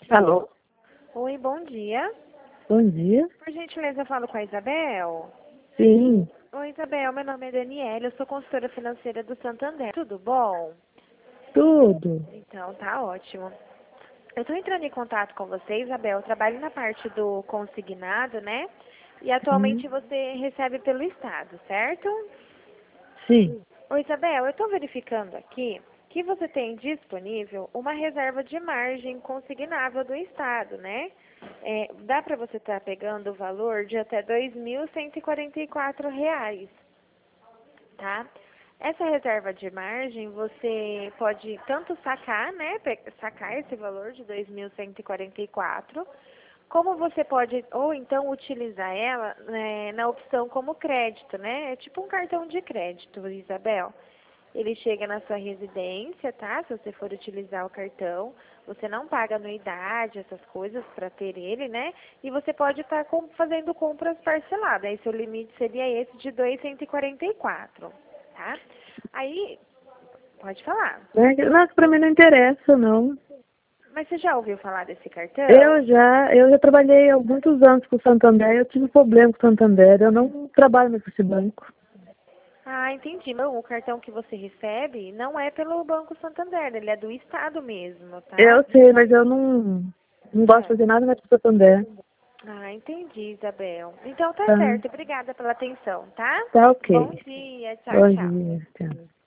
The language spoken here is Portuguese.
Alô? Oi, bom dia. Bom dia. Por gentileza, eu falo com a Isabel. Sim, Oi, Isabel, meu nome é Daniela, eu sou consultora financeira do Santander. Tudo bom? tudo. Então, tá ótimo. Eu estou entrando em contato com você, Isabel. Eu trabalho na parte do consignado, né? E atualmente Hum, você recebe pelo Estado, certo? sim. Oi, Isabel, eu estou verificando aqui que você tem disponível uma reserva de margem consignável do Estado, né? Dá para você estar pegando o valor de até R$ 2.144, tá? Essa reserva de margem você pode tanto sacar, né? Sacar esse valor de 2.144, como você pode, ou então utilizar ela, né, na opção como crédito, né? É tipo um cartão de crédito, Isabel. Ele chega na sua residência, tá? Se você for utilizar o cartão, você não paga anuidade, essas coisas para ter ele, né? E você pode estar fazendo compras parceladas. Aí seu limite seria esse de 2.144, tá? Aí, pode falar. Nossa, pra mim não interessa, não. Mas você já ouviu falar desse cartão? Eu já trabalhei há muitos anos com o Santander, eu tive problema com o Santander, eu não trabalho mais com esse banco. Ah, entendi. Não, o cartão que você recebe não é pelo Banco Santander, ele é do Estado mesmo, tá? Eu sei, mas eu não gosto de É. fazer nada mais com o Santander. Ah, entendi, Isabel. Então tá Tá, certo. Obrigada pela atenção, tá? tá Bom ok. dia. Tchau, Bom tchau. dia, tchau.